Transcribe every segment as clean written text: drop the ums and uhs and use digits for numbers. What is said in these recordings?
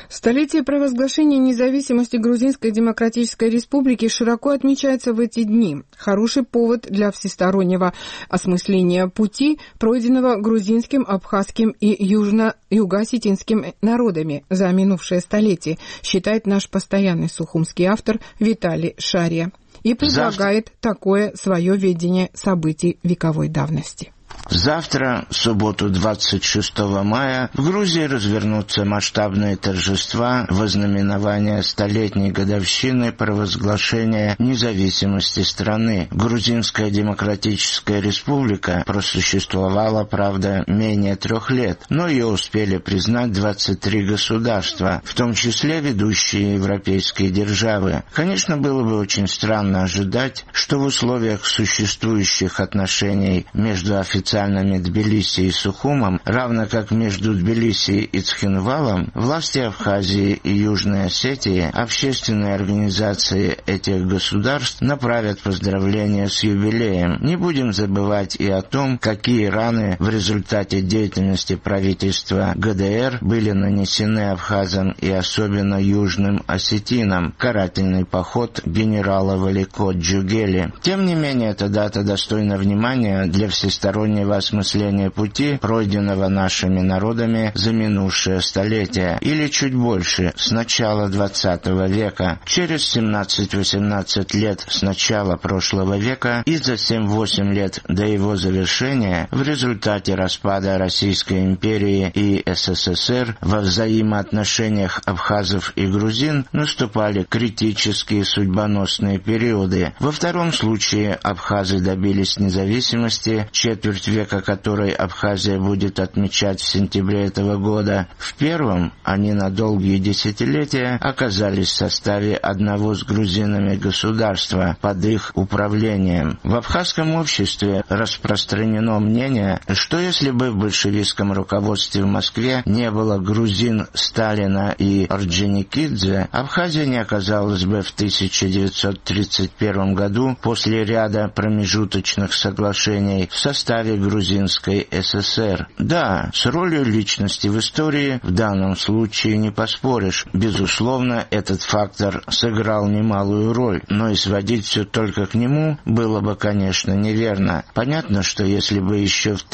Столетие провозглашения независимости Грузинской Демократической Республики широко отмечается в эти дни. Хороший повод для всестороннего осмысления пути, пройденного грузинским, абхазским и юго-осетинским народами за минувшее столетие, считает наш постоянный сухумский автор Виталий Шария и предлагает такое свое видение событий вековой давности. Завтра, в субботу 26 мая, в Грузии развернутся масштабные торжества во знаменование столетней годовщины провозглашения независимости страны. Грузинская Демократическая Республика просуществовала, правда, менее 3 лет, но ее успели признать 23 государства, в том числе ведущие европейские державы. Конечно, было бы очень странно ожидать, что в условиях существующих отношений между официальными Тбилиси и Сухумом, равно как между Тбилиси и Цхинвалом, власти Абхазии и Южной Осетии, общественные организации этих государств направят поздравления с юбилеем. Не будем забывать и о том, какие раны в результате деятельности правительства ГДР были нанесены абхазам и особенно южным осетинам. Карательный поход генерала Валико Джугели. Тем не менее, эта дата достойна внимания для всестороннего осмысления пути, пройденного нашими народами за минувшее столетие, или чуть больше, с начала XX века. Через 17-18 лет с начала прошлого века и за 7-8 лет до его завершения, в результате распада Российской империи и СССР во взаимоотношениях абхазов и грузин наступали критические судьбоносные периоды. Во втором случае абхазы добились независимости, четверть века которой Абхазия будет отмечать в сентябре этого года. В первом они на долгие десятилетия оказались в составе одного с грузинами государства под их управлением. В абхазском обществе распространено мнение, что если бы в большевистском руководстве в Москве не было грузин Сталина и Орджоникидзе, Абхазия не оказалась бы в 1931 году после ряда промежуточных соглашений в составе Грузинской ССР. Да, с ролью личности в истории в данном случае не поспоришь. Безусловно, этот фактор сыграл немалую роль, но и сводить все только к нему было бы, конечно, неверно. Понятно, что если бы еще в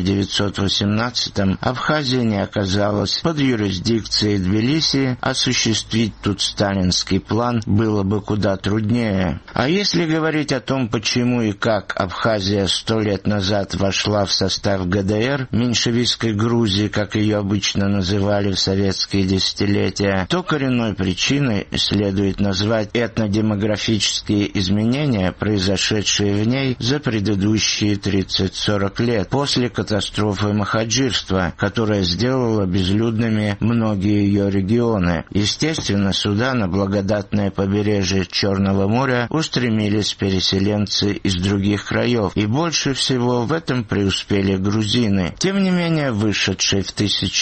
1918-м Абхазия не оказалась под юрисдикцией Тбилиси, осуществить тут сталинский план было бы куда труднее. А если говорить о том, почему и как Абхазия 100 лет назад вошла в состав ГДР, меньшевистской Грузии, как ее обычно называли в советские десятилетия, то коренной причиной следует назвать этнодемографические изменения, произошедшие в ней за предыдущие 30-40 лет, после катастрофы махаджирства, которая сделала безлюдными многие ее регионы. Естественно, сюда, на благодатное побережье Черного моря, устремились переселенцы из других краев, и больше всего в этом преуспели грузины. Тем не менее, вышедшей в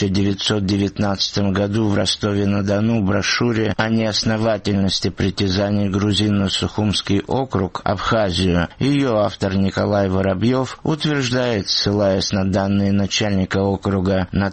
1919 году в Ростове-на-Дону брошюре о неосновательности притязаний грузин на Сухумский округ, Абхазию, ее автор Николай Воробьев утверждает, ссылаясь на данные начальника округа на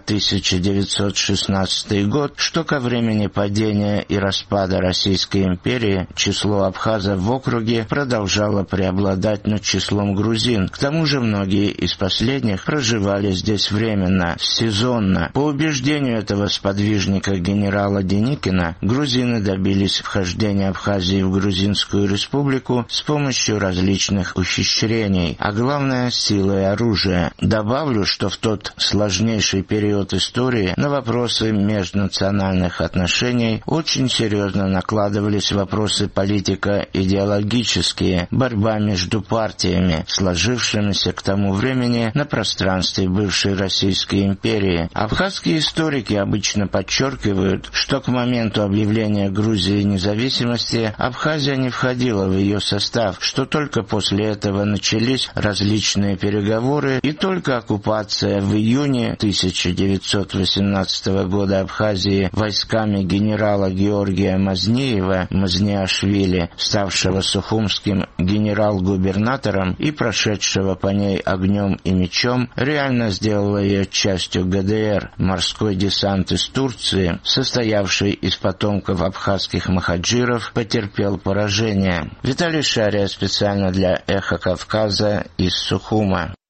1916 год, что ко времени падения и распада Российской империи число абхазов в округе продолжало преобладать над числом грузин. К тому же многие из последних проживали здесь временно, сезонно. По убеждению этого сподвижника генерала Деникина, грузины добились вхождения Абхазии в Грузинскую республику с помощью различных ухищрений, а главное — силой оружия. Добавлю, что в тот сложнейший период истории на вопросы межнациональных отношений очень серьезно накладывались вопросы политико-идеологические, борьба между партиями, сложившимися к тому времени на пространстве бывшей Российской империи. Абхазские историки обычно подчеркивают, что к моменту объявления Грузии независимости Абхазия не входила в ее состав, что только после этого начались различные переговоры, и только оккупация в июне 1918 года Абхазии войсками генерала Георгия Мазнеева, Мазниашвили, ставшего сухумским генерал-губернатором и прошедшего по ней огромную огнем и мечом реально сделала ее частью ГДР. Морской десант из Турции, состоявший из потомков абхазских махаджиров, потерпел поражение. Виталий Шария специально для «Эхо Кавказа» из Сухума.